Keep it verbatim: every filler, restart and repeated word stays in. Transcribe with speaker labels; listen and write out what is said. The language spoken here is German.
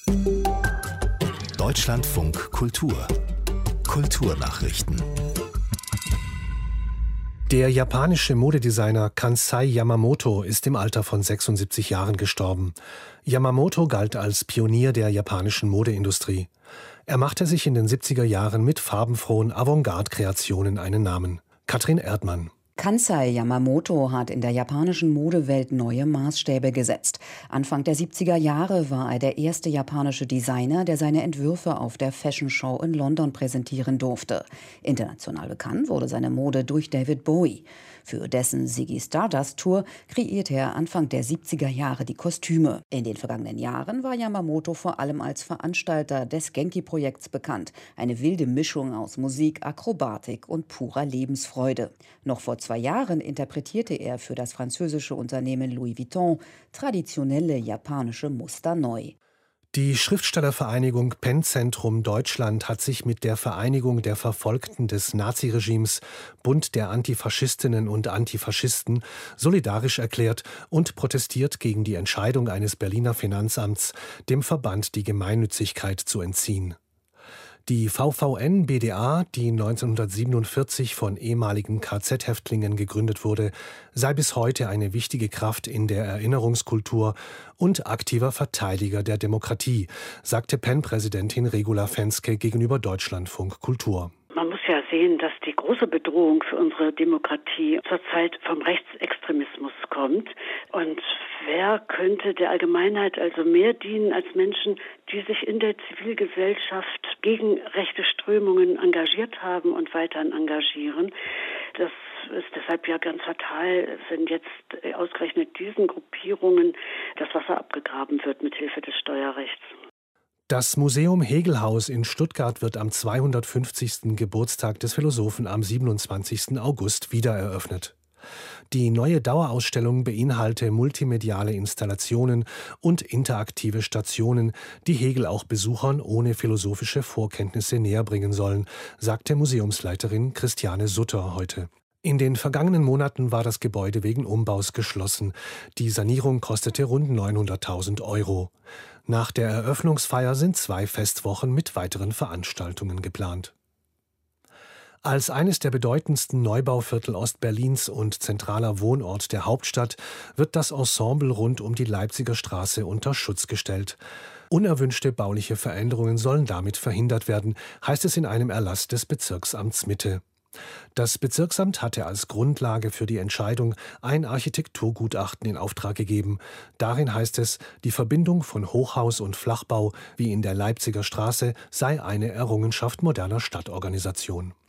Speaker 1: Deutschlandfunk Kultur. Kulturnachrichten. Der japanische Modedesigner Kansai Yamamoto ist im Alter von sechsundsiebzig Jahren gestorben. Yamamoto galt als Pionier der japanischen Modeindustrie. Er machte sich in den siebziger Jahren mit farbenfrohen Avantgarde-Kreationen einen Namen. Katrin Erdmann.
Speaker 2: Kansai Yamamoto hat in der japanischen Modewelt neue Maßstäbe gesetzt. Anfang der siebziger Jahre war er der erste japanische Designer, der seine Entwürfe auf der Fashion Show in London präsentieren durfte. International bekannt wurde seine Mode durch David Bowie. Für dessen Ziggy Stardust Tour kreierte er Anfang der siebziger Jahre die Kostüme. In den vergangenen Jahren war Yamamoto vor allem als Veranstalter des Genki-Projekts bekannt. Eine wilde Mischung aus Musik, Akrobatik und purer Lebensfreude. Noch vor zwei Jahren interpretierte er für das französische Unternehmen Louis Vuitton traditionelle japanische Muster neu.
Speaker 1: Die Schriftstellervereinigung Pen-Zentrum Deutschland hat sich mit der Vereinigung der Verfolgten des Naziregimes, Bund der Antifaschistinnen und Antifaschisten, solidarisch erklärt und protestiert gegen die Entscheidung eines Berliner Finanzamts, dem Verband die Gemeinnützigkeit zu entziehen. Die V V N B D A, die neunzehnhundertsiebenundvierzig von ehemaligen K Z-Häftlingen gegründet wurde, sei bis heute eine wichtige Kraft in der Erinnerungskultur und aktiver Verteidiger der Demokratie, sagte Pen-Präsidentin Regula Fenske gegenüber Deutschlandfunk Kultur.
Speaker 3: Man muss ja sehen, dass die große Bedrohung für unsere Demokratie zurzeit vom Rechtsextremismus kommt. Und wer könnte der Allgemeinheit also mehr dienen als Menschen, die sich in der Zivilgesellschaft gegen rechte Strömungen engagiert haben und weiterhin engagieren? Das ist deshalb ja ganz fatal, wenn jetzt ausgerechnet diesen Gruppierungen das Wasser abgegraben wird mit Hilfe des Steuerrechts.
Speaker 1: Das Museum Hegelhaus in Stuttgart wird am zweihundertfünfzigsten Geburtstag des Philosophen am siebenundzwanzigsten August wiedereröffnet. Die neue Dauerausstellung beinhalte multimediale Installationen und interaktive Stationen, die Hegel auch Besuchern ohne philosophische Vorkenntnisse näherbringen sollen, sagte Museumsleiterin Christiane Sutter heute. In den vergangenen Monaten war das Gebäude wegen Umbaus geschlossen. Die Sanierung kostete rund neunhunderttausend Euro. Nach der Eröffnungsfeier sind zwei Festwochen mit weiteren Veranstaltungen geplant. Als eines der bedeutendsten Neubauviertel Ostberlins und zentraler Wohnort der Hauptstadt wird das Ensemble rund um die Leipziger Straße unter Schutz gestellt. Unerwünschte bauliche Veränderungen sollen damit verhindert werden, heißt es in einem Erlass des Bezirksamts Mitte. Das Bezirksamt hatte als Grundlage für die Entscheidung ein Architekturgutachten in Auftrag gegeben. Darin heißt es, die Verbindung von Hochhaus und Flachbau wie in der Leipziger Straße sei eine Errungenschaft moderner Stadtorganisation.